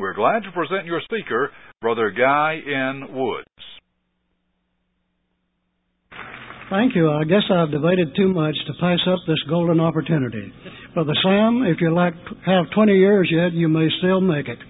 we're glad to present your speaker, Brother Guy N. Woods. Thank you. I guess I've debated too much to pass up this golden opportunity. Brother Sam, if you have 20 years yet, you may still make it.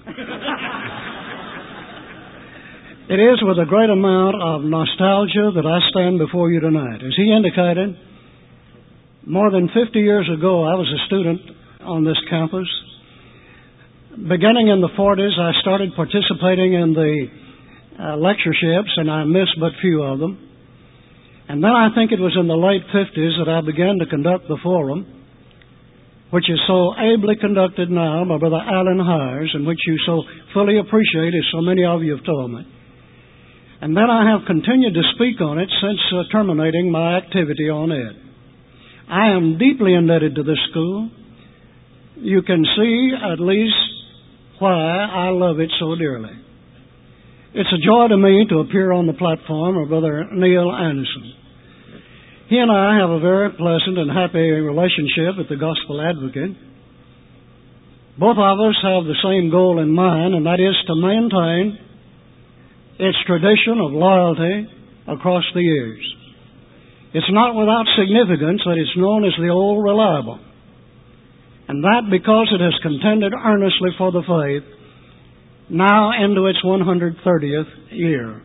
It is with a great amount of nostalgia that I stand before you tonight. As he indicated, more than 50 years ago, I was a student on this campus. Beginning in the 40s, I started participating in the lectureships, and I missed but few of them. And then I think it was in the late 50s that I began to conduct the forum, which is so ably conducted now by Brother Alan Hires, and which you so fully appreciate, as so many of you have told me. And then I have continued to speak on it since terminating my activity on it. I am deeply indebted to this school. You can see at least why I love it so dearly. It's a joy to me to appear on the platform of Brother Neil Anderson. He and I have a very pleasant and happy relationship at the Gospel Advocate. Both of us have the same goal in mind, and that is to maintain its tradition of loyalty across the years. It's not without significance that it's known as the Old Reliable, and that because it has contended earnestly for the faith, now into its 130th year.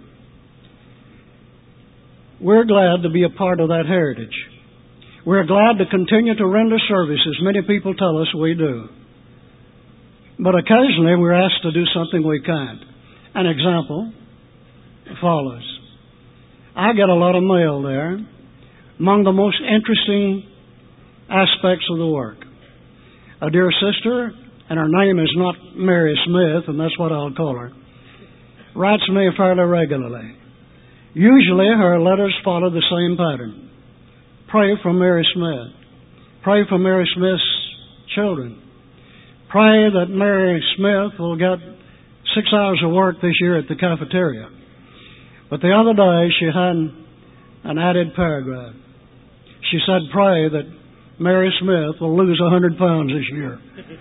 We're glad to be a part of that heritage. We're glad to continue to render service, as many people tell us we do. But occasionally we're asked to do something we can't. An example follows. I get a lot of mail there. Among the most interesting aspects of the work, a dear sister, and her name is not Mary Smith, and that's what I'll call her, writes me fairly regularly. Usually her letters follow the same pattern. Pray for Mary Smith. Pray for Mary Smith's children. Pray that Mary Smith will get 6 hours of work this year at the cafeteria. But the other day she had an added paragraph. She said, pray that Mary Smith will lose 100 pounds this year.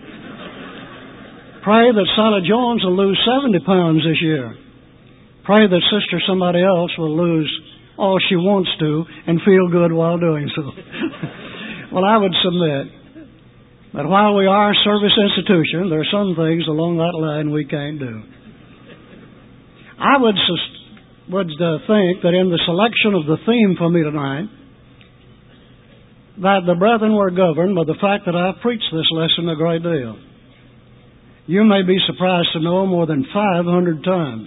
Pray that Sally Jones will lose 70 pounds this year. Pray that Sister somebody else will lose all she wants to and feel good while doing so. Well, I would submit that while we are a service institution, there are some things along that line we can't do. I would think that in the selection of the theme for me tonight, that the brethren were governed by the fact that I've preached this lesson a great deal. You may be surprised to know more than 500 times.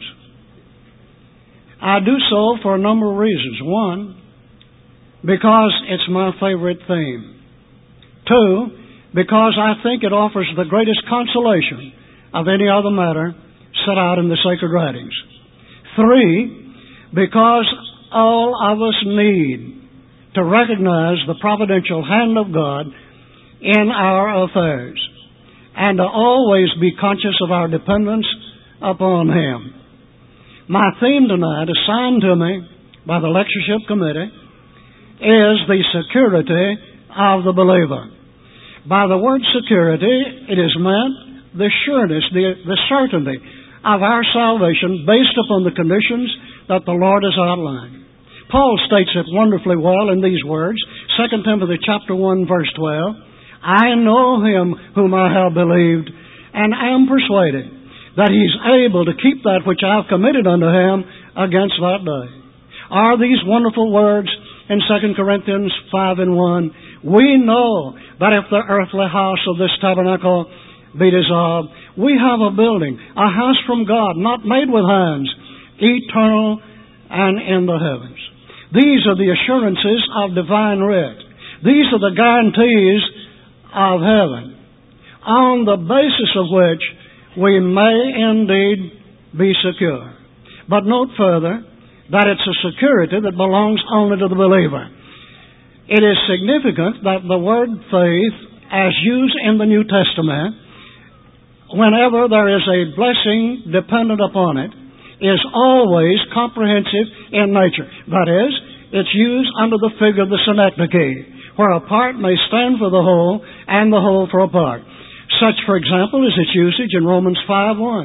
I do so for a number of reasons. One, because it's my favorite theme. Two, because I think it offers the greatest consolation of any other matter set out in the sacred writings. Three, because all of us need to recognize the providential hand of God in our affairs, and to always be conscious of our dependence upon Him. My theme tonight, assigned to me by the lectureship committee, is the security of the believer. By the word security, it is meant the sureness, the certainty of our salvation based upon the conditions that the Lord has outlined. Paul states it wonderfully well in these words, 2 Timothy chapter 1, verse 12. I know Him whom I have believed, and am persuaded that He's able to keep that which I have committed unto Him against that day. Are these wonderful words in 2 Corinthians 5 and 1? We know that if the earthly house of this tabernacle be dissolved, we have a building, a house from God, not made with hands, eternal and in the heavens. These are the assurances of divine writ. These are the guarantees of heaven, on the basis of which we may indeed be secure. But note further that it's a security that belongs only to the believer. It is significant that the word faith, as used in the New Testament, whenever there is a blessing dependent upon it, is always comprehensive in nature. That is, it's used under the figure of the synecdoche, where a part may stand for the whole and the whole for a part. Such, for example, is its usage in Romans 5:1.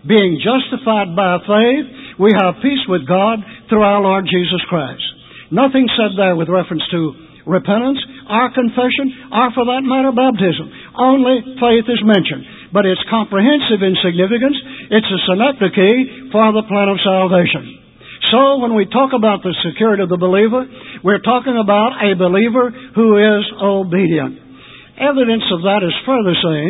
being justified by faith, we have peace with God through our Lord Jesus Christ. Nothing said there with reference to repentance, or confession, or for that matter, baptism. Only faith is mentioned. But it's comprehensive in significance. It's a synecdoche for the plan of salvation. So when we talk about the security of the believer, we're talking about a believer who is obedient. Evidence of that is further seen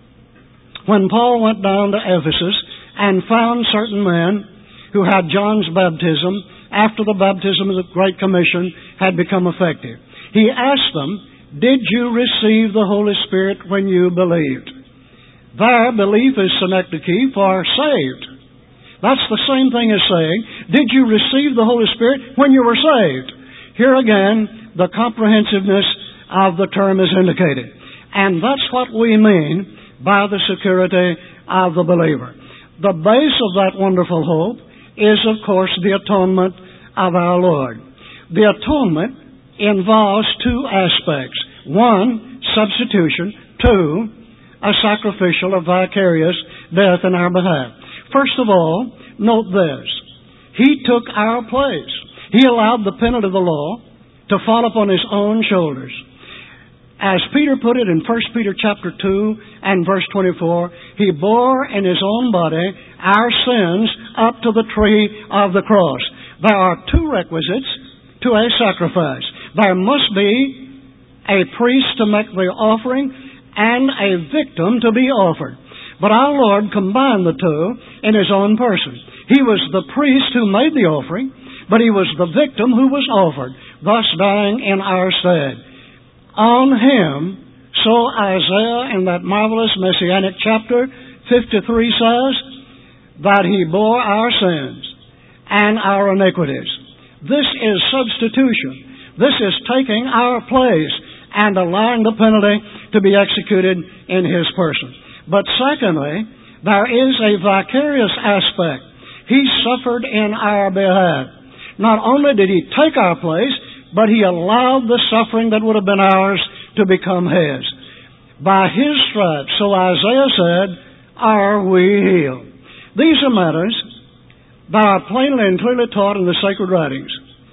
when Paul went down to Ephesus and found certain men who had John's baptism after the baptism of the Great Commission had become effective. He asked them, did you receive the Holy Spirit when you believed? Their belief is synecdoche for saved. That's the same thing as saying, did you receive the Holy Spirit when you were saved? Here again, the comprehensiveness of the term is indicated. And that's what we mean by the security of the believer. The base of that wonderful hope is, of course, the atonement of our Lord. The atonement involves two aspects. One, substitution. Two, a sacrificial or vicarious death in our behalf. First of all, note this. He took our place. He allowed the penalty of the law to fall upon His own shoulders. As Peter put it in 1 Peter chapter 2 and verse 24, He bore in His own body our sins up to the tree of the cross. There are two requisites to a sacrifice. There must be a priest to make the offering and a victim to be offered. But our Lord combined the two in His own person. He was the priest who made the offering, but He was the victim who was offered, thus dying in our stead. On Him, so Isaiah in that marvelous Messianic chapter 53 says, that He bore our sins and our iniquities. This is substitution. This is taking our place and allowing the penalty to be executed in His person. But secondly, there is a vicarious aspect. He suffered in our behalf. Not only did He take our place, but He allowed the suffering that would have been ours to become His. By His stripes, so Isaiah said, are we healed. These are matters that are plainly and clearly taught in the sacred writings.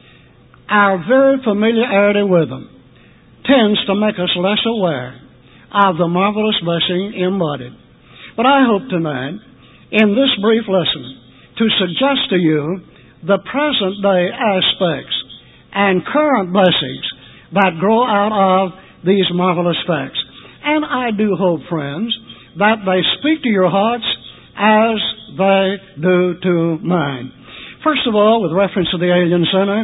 Our very familiarity with them tends to make us less aware of the marvelous blessing embodied. But I hope tonight, in this brief lesson, to suggest to you the present day aspects and current blessings that grow out of these marvelous facts. And I do hope, friends, that they speak to your hearts as they do to mine. First of all, with reference to the alien sinner,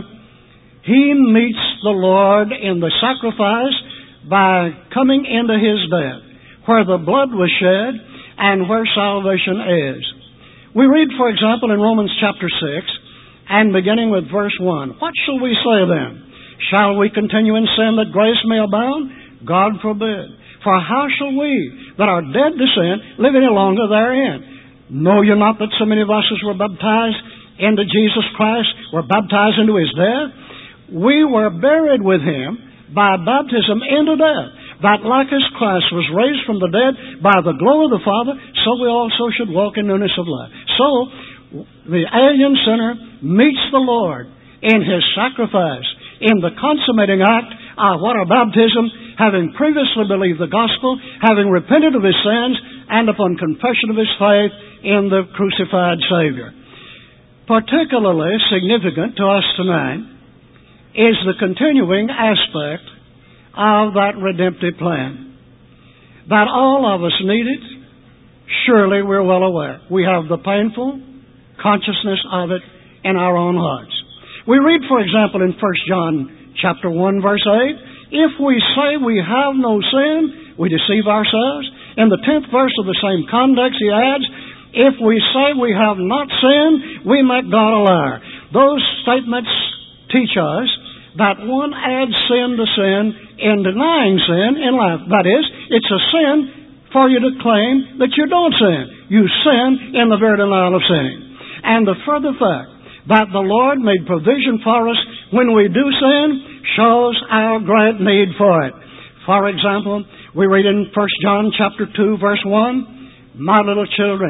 he meets the Lord in the sacrifice by coming into His death, where the blood was shed and where salvation is. We read, for example, in Romans chapter 6, and beginning with verse 1, what shall we say then? Shall we continue in sin that grace may abound? God forbid. For how shall we, that are dead to sin, live any longer therein? Know you not that so many of us as were baptized into Jesus Christ were baptized into His death? We were buried with Him by baptism into death, that like as Christ was raised from the dead by the glory of the Father, so we also should walk in newness of life. So, the alien sinner meets the Lord in His sacrifice, in the consummating act of what our baptism, having previously believed the gospel, having repented of his sins, and upon confession of his faith in the crucified Savior. Particularly significant to us tonight is the continuing aspect of that redemptive plan. That all of us need it, surely we're well aware. We have the painful consciousness of it in our own hearts. We read, for example, in 1 John chapter 1, verse 8, if we say we have no sin, we deceive ourselves. In the 10th verse of the same context, he adds, if we say we have not sinned, we make God a liar. Those statements teach us that one adds sin to sin in denying sin in life. That is, it's a sin for you to claim that you don't sin. You sin in the very denial of sinning. And the further fact that the Lord made provision for us when we do sin shows our great need for it. For example, we read in 1 John chapter 2, verse 1, my little children,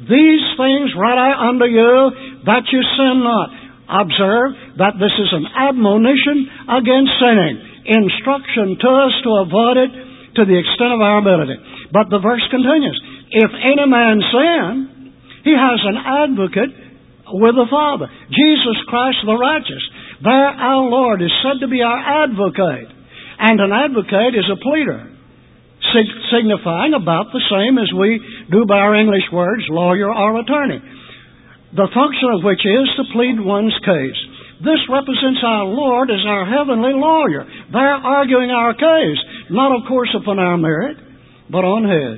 These things write I unto you, that you sin not. Observe that this is an admonition against sinning, instruction to us to avoid it to the extent of our ability. But the verse continues, if any man sin, he has an advocate with the Father, Jesus Christ the righteous. There our Lord is said to be our advocate. And an advocate is a pleader, signifying about the same as we do by our English words, lawyer or attorney, the function of which is to plead one's case. This represents our Lord as our heavenly lawyer. They're arguing our case, not of course upon our merit, but on His.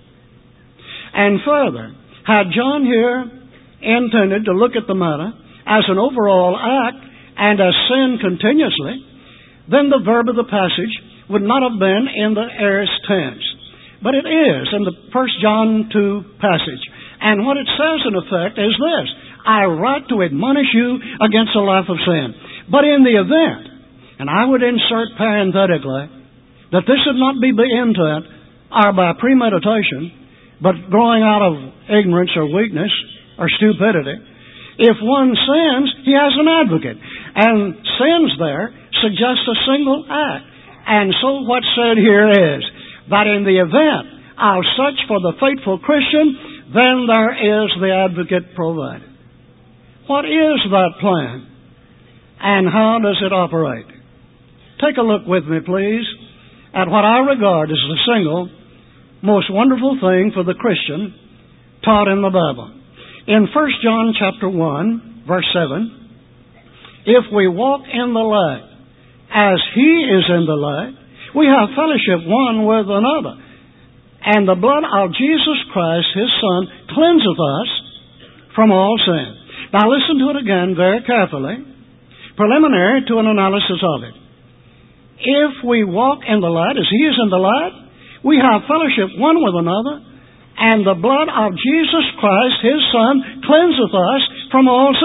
And further, had John here intended to look at the matter as an overall act and as sin continuously, then the verb of the passage would not have been in the aorist tense. But it is in the 1 John 2 passage. And what it says in effect is this, I write to admonish you against the life of sin. But in the event, and I would insert parenthetically, that this would not be by intent or by premeditation, but growing out of ignorance or weakness or stupidity, if one sins, he has an advocate. And sins there suggests a single act. And so what's said here is that in the event of such for the faithful Christian, then there is the advocate provided. What is that plan? And how does it operate? Take a look with me, please, at what I regard as the single most wonderful thing for the Christian taught in the Bible. In 1 John chapter 1, verse 7, if we walk in the light as He is in the light, we have fellowship one with another. And the blood of Jesus Christ, His Son, cleanseth us from all sin. Now listen to it again very carefully, preliminary to an analysis of it. If we walk in the light as He is in the light, we have fellowship one with another, and the blood of Jesus Christ, His Son, cleanseth us from all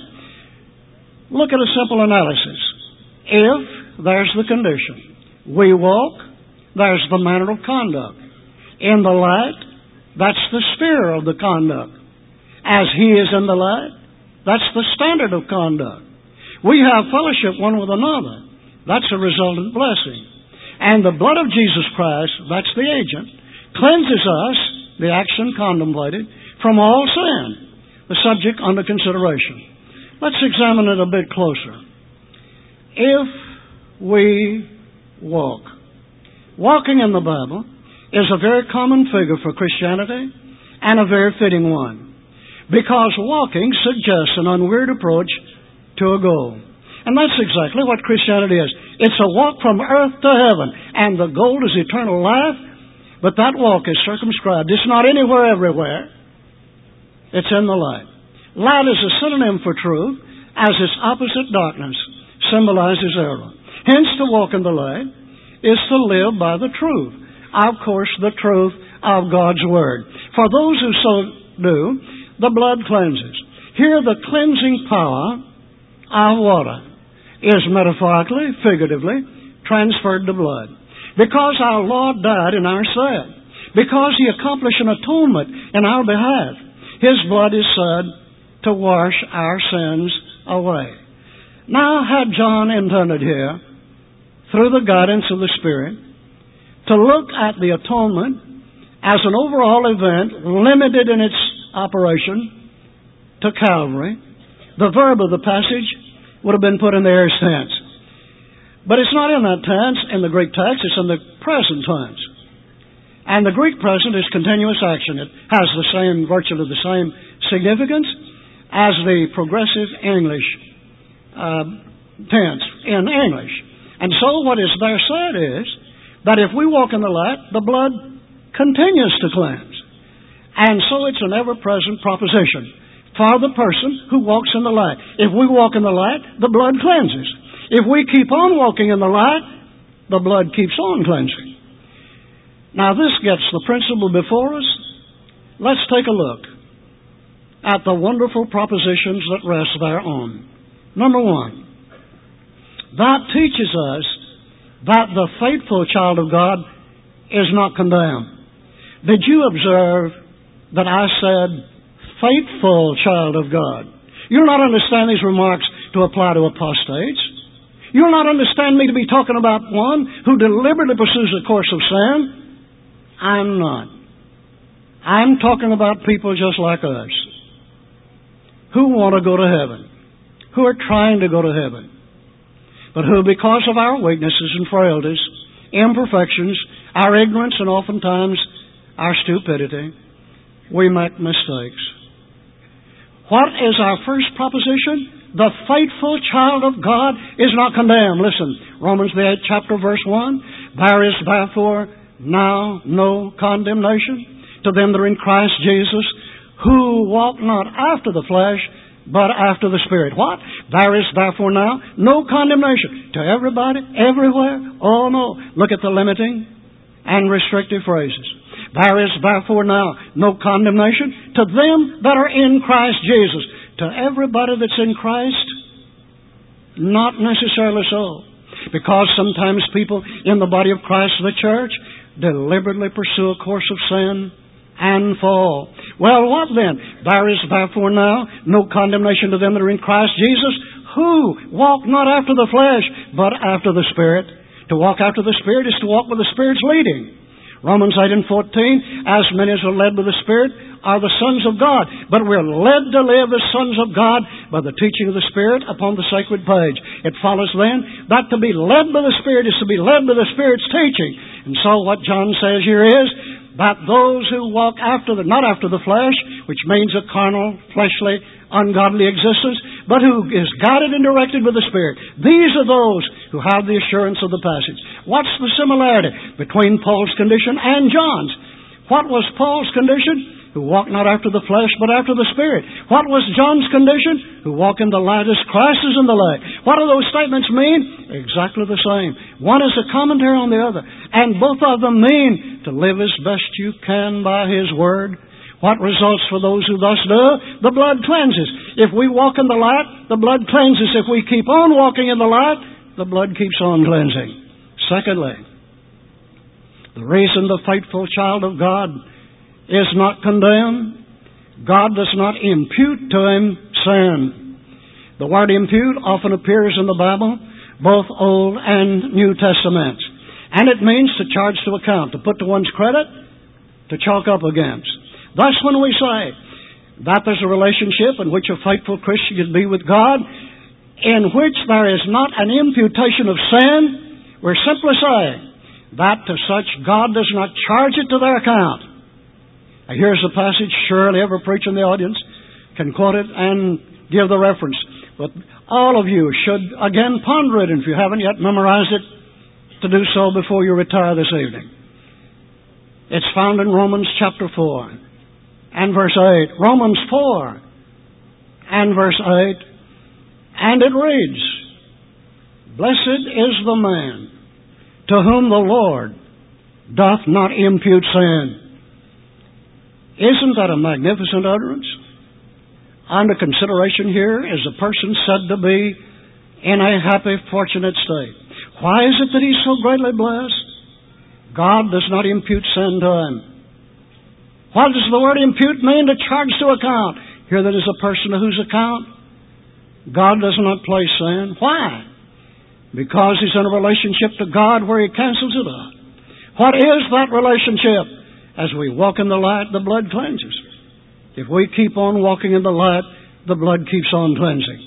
sin. Look at a simple analysis. If, there's the condition. We walk, there's the manner of conduct. In the light, that's the sphere of the conduct. As He is in the light, that's the standard of conduct. We have fellowship one with another. That's a resultant blessing. And the blood of Jesus Christ, that's the agent, cleanses us, the action contemplated, from all sin, the subject under consideration. Let's examine it a bit closer. If we walk. Walking in the Bible is a very common figure for Christianity and a very fitting one, because walking suggests an unwearied approach to a goal. And that's exactly what Christianity is. It's a walk from earth to heaven, and the goal is eternal life, but that walk is circumscribed. It's not anywhere, everywhere. It's in the light. Light is a synonym for truth, as its opposite, darkness, symbolizes error. Hence, to walk in the light is to live by the truth. Of course, the truth of God's Word. For those who so do, the blood cleanses. Here, the cleansing power of water is metaphorically, figuratively, transferred to blood. Because our Lord died in our stead, because He accomplished an atonement in our behalf, His blood is said to wash our sins away. Now, had John intended here, through the guidance of the Spirit, to look at the atonement as an overall event limited in its operation to Calvary, the verb of the passage would have been put in the aorist tense. But it's not in that tense in the Greek text, it's in the present tense. And the Greek present is continuous action. It has virtually the same significance as the progressive English tense in English. And so what is there said is that if we walk in the light, the blood continues to cleanse. And so it's an ever-present proposition for the person who walks in the light. If we walk in the light, the blood cleanses. If we keep on walking in the light, the blood keeps on cleansing. Now this gets the principle before us. Let's take a look at the wonderful propositions that rest thereon. Number one, that teaches us that the faithful child of God is not condemned. Did you observe that I said faithful child of God. You'll not understand these remarks to apply to apostates. You'll not understand me to be talking about one who deliberately pursues a course of sin. I'm not. I'm talking about people just like us who want to go to heaven, who are trying to go to heaven, but who, because of our weaknesses and frailties, imperfections, our ignorance, and oftentimes our stupidity, we make mistakes. What is our first proposition? The faithful child of God is not condemned. Listen, Romans the 8th chapter, verse 1. There is therefore now no condemnation to them that are in Christ Jesus, who walk not after the flesh, but after the Spirit. What? There is therefore now no condemnation to everybody, everywhere. Oh no. Look at the limiting and restrictive phrases. There is therefore now no condemnation to them that are in Christ Jesus. To everybody that's in Christ? Not necessarily so. Because sometimes people in the body of Christ, the church, deliberately pursue a course of sin and fall. Well, what then? There is therefore now no condemnation to them that are in Christ Jesus, who walk not after the flesh, but after the Spirit. To walk after the Spirit is to walk with the Spirit's leading. Romans 8 and 14, as many as are led by the Spirit are the sons of God. But we're led to live as sons of God by the teaching of the Spirit upon the sacred page. It follows then that to be led by the Spirit is to be led by the Spirit's teaching. And so what John says here is that those who walk not after the flesh, which means a carnal, fleshly, ungodly existence, but who is guided and directed by the Spirit. These are those who have the assurance of the passage. What's the similarity between Paul's condition and John's? What was Paul's condition? Who walk not after the flesh, but after the Spirit. What was John's condition? Who walk in the light as Christ is in the light. What do those statements mean? Exactly the same. One is a commentary on the other. And both of them mean to live as best you can by His Word. What results for those who thus do? The blood cleanses. If we walk in the light, the blood cleanses. If we keep on walking in the light, the blood keeps on cleansing. Secondly, the reason the faithful child of God is not condemned, God does not impute to him sin. The word impute often appears in the Bible, both Old and New Testaments. And it means to charge to account, to put to one's credit, to chalk up against. Thus, when we say that there's a relationship in which a faithful Christian can be with God, in which there is not an imputation of sin, we're simply saying that to such God does not charge it to their account. Now, here's a passage, surely every preacher in the audience can quote it and give the reference. But all of you should again ponder it, and if you haven't yet memorized it, to do so before you retire this evening. It's found in Romans chapter 4 and verse 8. Romans 4 and verse 8. And it reads, Blessed is the man to whom the Lord doth not impute sin. Isn't that a magnificent utterance? Under consideration here is a person said to be in a happy, fortunate state. Why is it that he's so greatly blessed? God does not impute sin to him. What does the word impute mean? To charge to account. Here that is a person to whose account God does not place sin. Why? Because he's in a relationship to God where he cancels it out. What is that relationship? As we walk in the light, the blood cleanses. If we keep on walking in the light, the blood keeps on cleansing.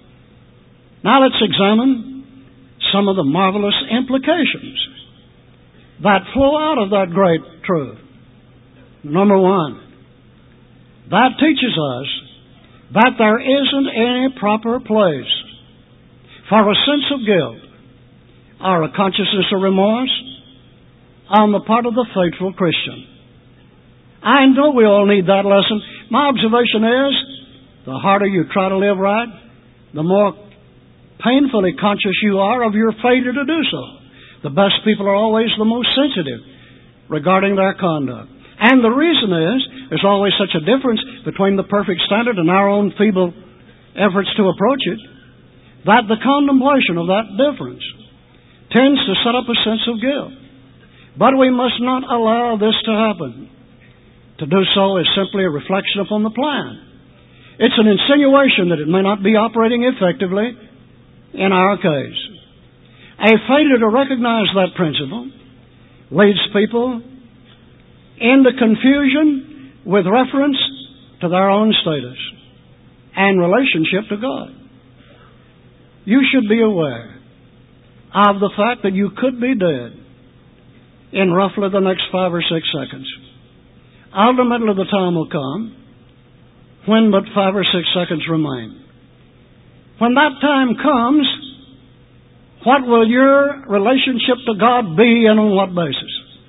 Now let's examine some of the marvelous implications that flow out of that great truth. Number one, that teaches us that there isn't any proper place for a sense of guilt or a consciousness of remorse on the part of the faithful Christian. I know we all need that lesson. My observation is, the harder you try to live right, the more painfully conscious you are of your failure to do so. The best people are always the most sensitive regarding their conduct. And the reason is, there's always such a difference between the perfect standard and our own feeble efforts to approach it, that the contemplation of that difference tends to set up a sense of guilt. But we must not allow this to happen. To do so is simply a reflection upon the plan It's an insinuation that it may not be operating effectively in our case. A failure to recognize that principle leads people into confusion with reference to their own status and relationship to God. You should be aware of the fact that you could be dead in roughly the next 5 or 6 seconds. Ultimately, the time will come when but 5 or 6 seconds remain. When that time comes, what will your relationship to God be and on what basis?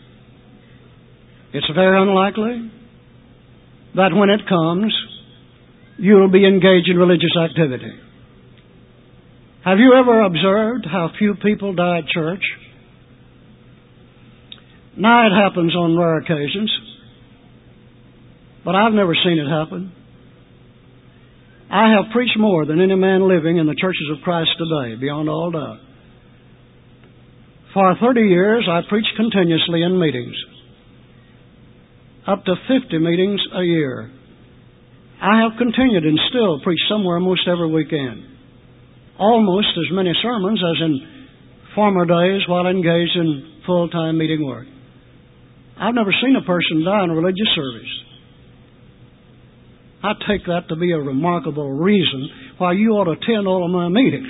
It's very unlikely that when it comes, you'll be engaged in religious activity. Have you ever observed how few people die at church? Now, it happens on rare occasions, but I've never seen it happen. I have preached more than any man living in the churches of Christ today, beyond all doubt. For 30 years, I preached continuously in meetings, up to 50 meetings a year. I have continued and still preach somewhere almost every weekend. Almost as many sermons as in former days while engaged in full-time meeting work. I've never seen a person die in a religious service. I take that to be a remarkable reason why you ought to attend all of my meetings.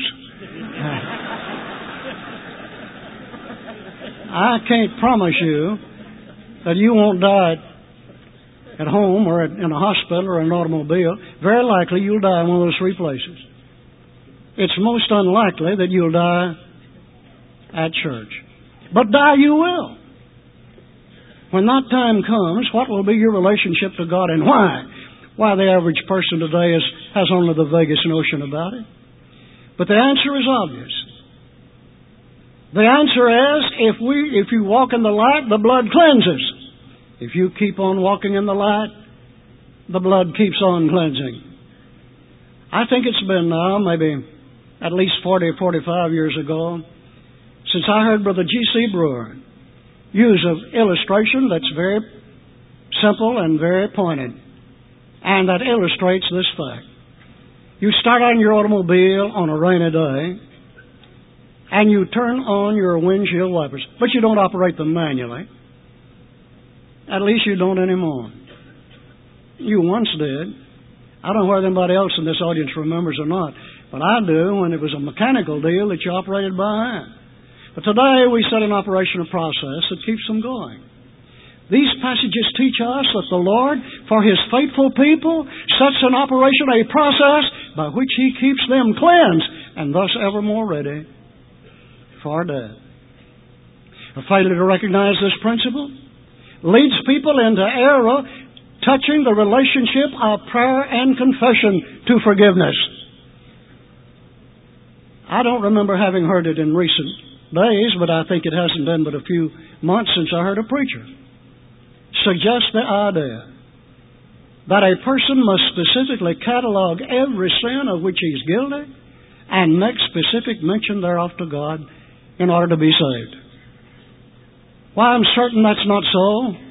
I can't promise you that you won't die at home or in a hospital or an automobile. Very likely you'll die in one of those 3 places. It's most unlikely that you'll die at church. But die you will. When that time comes, what will be your relationship to God and why? Why the average person today has only the vaguest notion about it. But the answer is obvious. The answer is, if you walk in the light, the blood cleanses. If you keep on walking in the light, the blood keeps on cleansing. I think it's been now maybe at least 40 or 45 years ago since I heard Brother G.C. Brewer use an illustration that's very simple and very pointed, and that illustrates this fact. You start on your automobile on a rainy day, and you turn on your windshield wipers, but you don't operate them manually. At least you don't anymore. You once did. I don't know whether anybody else in this audience remembers or not, but I do, when it was a mechanical deal that you operated by hand. But today we set in operation a process that keeps them going. These passages teach us that the Lord, for His faithful people, sets in operation a process by which He keeps them cleansed and thus evermore ready for death. A failure to recognize this principle leads people into error touching the relationship of prayer and confession to forgiveness. I don't remember having heard it in recent days, but I think it hasn't been but a few months since I heard a preacher suggest the idea that a person must specifically catalog every sin of which he's guilty and make specific mention thereof to God in order to be saved. Why, I'm certain that's not so.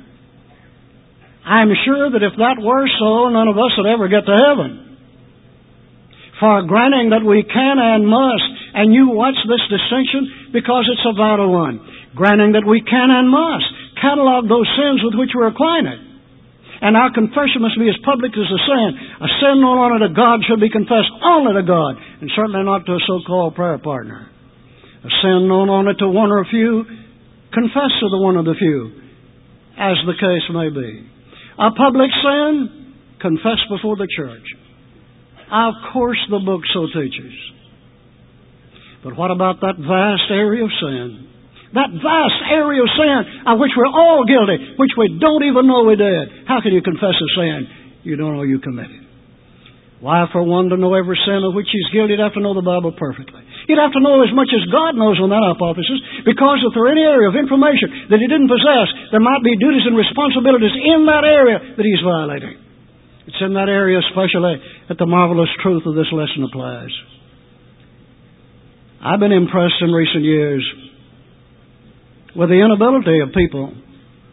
I'm sure that if that were so, none of us would ever get to heaven. For granting that we can and must, and you watch this distinction because it's a vital one, granting that we can and must catalog those sins with which we're acquainted, and our confession must be as public as a sin known unto God should be confessed only to God, and certainly not to a so-called prayer partner. A sin known only to one or a few, confess to the one of the few, as the case may be. A public sin, confess before the church. Of course the book so teaches. But what about that vast area of sin? That vast area of sin of which we're all guilty, which we don't even know we did. How can you confess a sin you don't know you committed? Why, for one to know every sin of which he's guilty, he'd have to know the Bible perfectly. He'd have to know as much as God knows on that hypothesis, because if there were any area of information that he didn't possess, there might be duties and responsibilities in that area that he's violating. It's in that area especially that the marvelous truth of this lesson applies. I've been impressed in recent years with the inability of people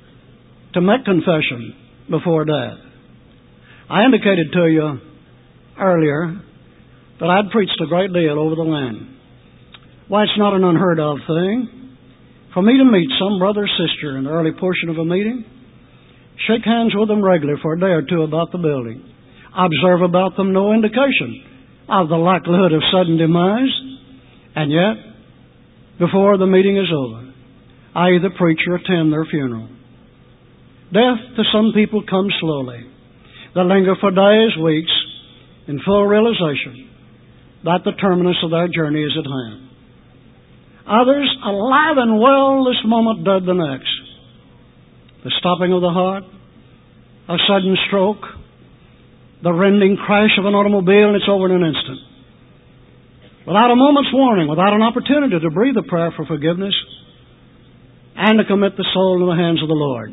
to make confession before death. I indicated to you earlier that I'd preached a great deal over the land. Why, it's not an unheard of thing for me to meet some brother or sister in the early portion of a meeting, shake hands with them regularly for a day or two about the building, observe about them no indication of the likelihood of sudden demise, and yet, before the meeting is over, I either preach or attend their funeral. Death to some people comes slowly. They linger for days, weeks, in full realization that the terminus of their journey is at hand. Others, alive and well this moment, dead the next. The stopping of the heart, a sudden stroke, the rending crash of an automobile, and it's over in an instant. Without a moment's warning, without an opportunity to breathe a prayer for forgiveness and to commit the soul into the hands of the Lord.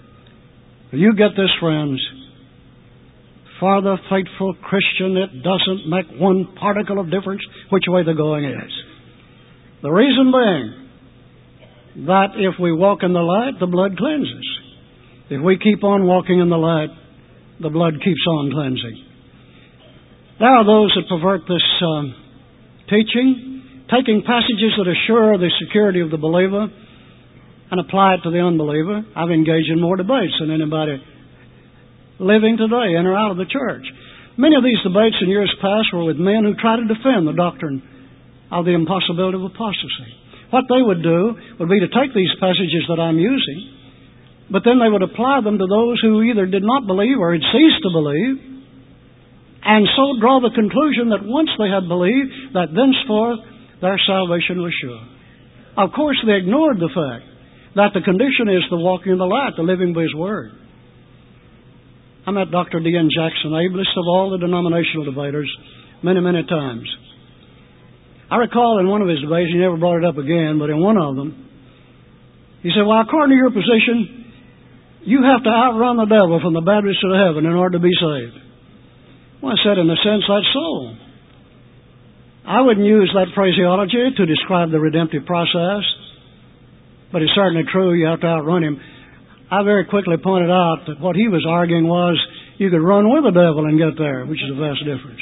You get this, friends. For the faithful Christian, it doesn't make one particle of difference which way the going is. The reason being that if we walk in the light, the blood cleanses. If we keep on walking in the light, the blood keeps on cleansing. There are those that pervert this teaching, taking passages that assure the security of the believer and apply it to the unbeliever. I've engaged in more debates than anybody living today in or out of the church. Many of these debates in years past were with men who tried to defend the doctrine of the impossibility of apostasy. What they would do would be to take these passages that I'm using, but then they would apply them to those who either did not believe or had ceased to believe, and so draw the conclusion that once they had believed, that thenceforth their salvation was sure. Of course, they ignored the fact that the condition is the walking in the light, the living by His Word. I met Dr. D.N. Jackson, ablest of all the denominational debaters, many, many times. I recall in one of his debates, he never brought it up again, but in one of them, he said, well, according to your position, you have to outrun the devil from the Baptist to heaven in order to be saved. Well, I said, in a sense, that's so. I wouldn't use that phraseology to describe the redemptive process, but it's certainly true you have to outrun him. I very quickly pointed out that what he was arguing was you could run with the devil and get there, which is a vast difference.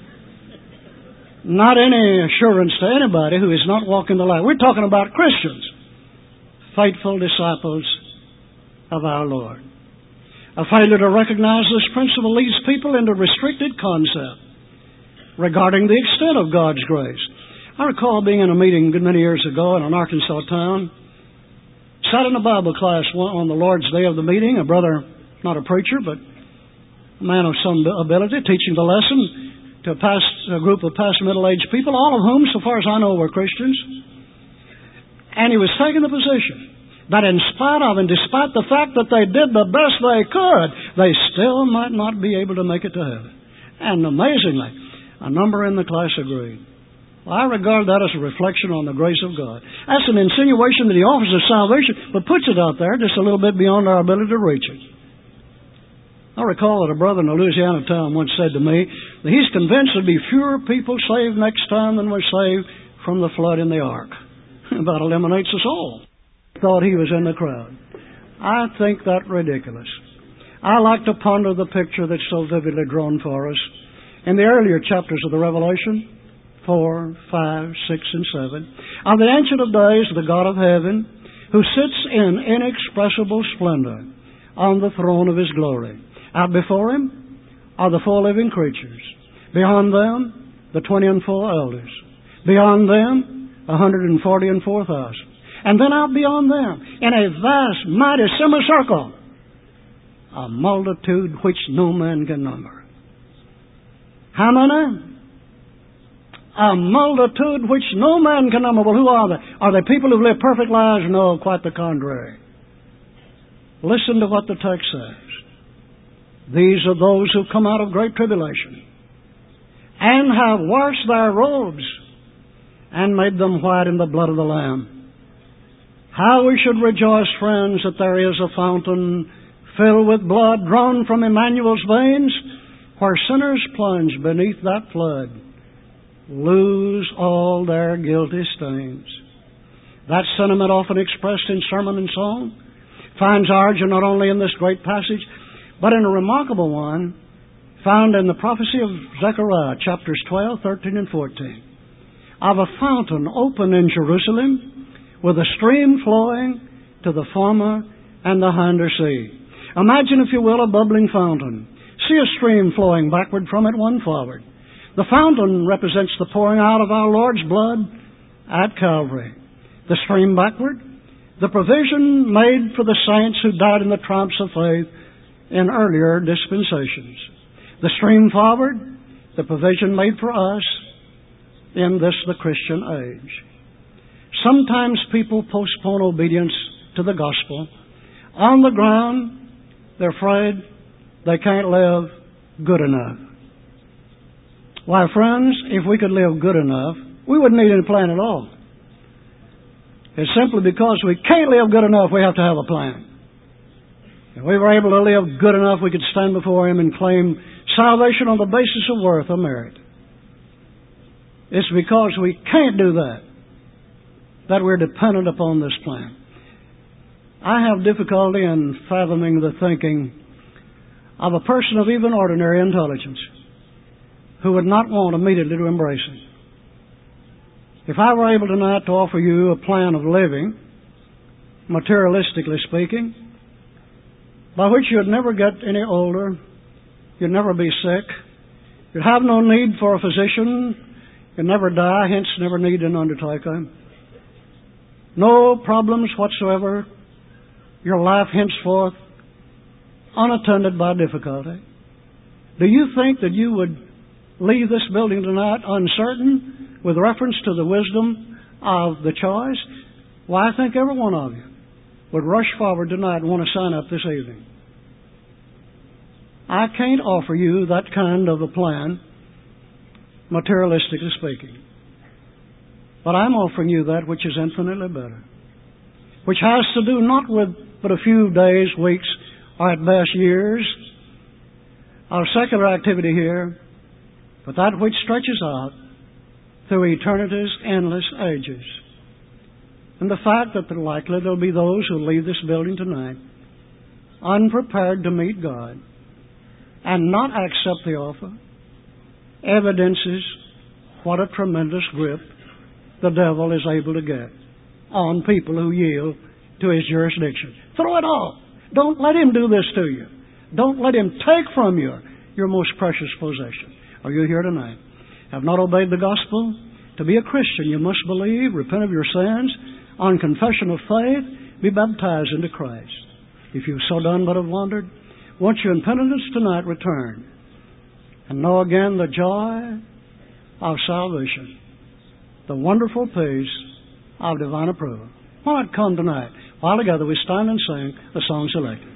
Not any assurance to anybody who is not walking the light. We're talking about Christians, faithful disciples of our Lord. A failure to recognize this principle leads people into restricted concept regarding the extent of God's grace. I recall being in a meeting many years ago in an Arkansas town. Sat in a Bible class on the Lord's Day of the meeting, a brother, not a preacher, but a man of some ability, teaching the lesson to a group of past middle-aged people, all of whom, so far as I know, were Christians. And he was taking the position that in spite of and despite the fact that they did the best they could, they still might not be able to make it to heaven. And amazingly, a number in the class agreed. Well, I regard that as a reflection on the grace of God. That's an insinuation that He offers us salvation, but puts it out there just a little bit beyond our ability to reach it. I recall that a brother in a Louisiana town once said to me that he's convinced there'll be fewer people saved next time than were saved from the flood in the ark. About eliminates us all. Thought he was in the crowd. I think that ridiculous. I like to ponder the picture that's so vividly drawn for us in the earlier chapters of the Revelation, 4, 5, 6, and 7, of the Ancient of Days, the God of heaven, who sits in inexpressible splendor on the throne of His glory. Out before Him are the four living creatures. Beyond them, the 24 elders. Beyond them, 144,000. And then out beyond them, in a vast, mighty semicircle, a multitude which no man can number. How many? A multitude which no man can number. Well, who are they? Are they people who live perfect lives? No, quite the contrary. Listen to what the text says. These are those who come out of great tribulation and have washed their robes and made them white in the blood of the Lamb. How we should rejoice, friends, that there is a fountain filled with blood drawn from Emmanuel's veins, where sinners plunge beneath that flood, lose all their guilty stains. That sentiment, often expressed in sermon and song, finds origin not only in this great passage, but in a remarkable one found in the prophecy of Zechariah, chapters 12, 13, and 14, of a fountain open in Jerusalem with a stream flowing to the former and the hinder sea. Imagine, if you will, a bubbling fountain. See a stream flowing backward from it, one forward. The fountain represents the pouring out of our Lord's blood at Calvary. The stream backward, the provision made for the saints who died in the triumphs of faith in earlier dispensations. The stream forward, the provision made for us in this, the Christian age. Sometimes people postpone obedience to the gospel. On the ground, they're afraid they can't live good enough. Why, friends, if we could live good enough, we wouldn't need any plan at all. It's simply because we can't live good enough, we have to have a plan. If we were able to live good enough, we could stand before Him and claim salvation on the basis of worth or merit. It's because we can't do that we're dependent upon this plan. I have difficulty in fathoming the thinking of a person of even ordinary intelligence who would not want immediately to embrace it. If I were able tonight to offer you a plan of living, materialistically speaking, by which you'd never get any older, you'd never be sick, you'd have no need for a physician, you'd never die, hence never need an undertaker, no problems whatsoever, your life henceforth unattended by difficulty. Do you think that you would leave this building tonight uncertain with reference to the wisdom of the choice? Why, I think every one of you would rush forward tonight and want to sign up this evening. I can't offer you that kind of a plan, materialistically speaking. But I'm offering you that which is infinitely better, which has to do not with but a few days, weeks, or at best years of secular activity here, but that which stretches out through eternity's endless ages. And the fact that likely there'll be those who leave this building tonight unprepared to meet God and not accept the offer evidences what a tremendous grip the devil is able to get on people who yield to his jurisdiction. Throw it all. Don't let him do this to you. Don't let him take from you your most precious possession. Are you here tonight? Have not obeyed the gospel? To be a Christian, you must believe, repent of your sins, on confession of faith, be baptized into Christ. If you've so done but have wandered, won't you in penitence tonight return and know again the joy of salvation, the wonderful peace of divine approval? Why not come tonight? While together we stand and sing the song selected.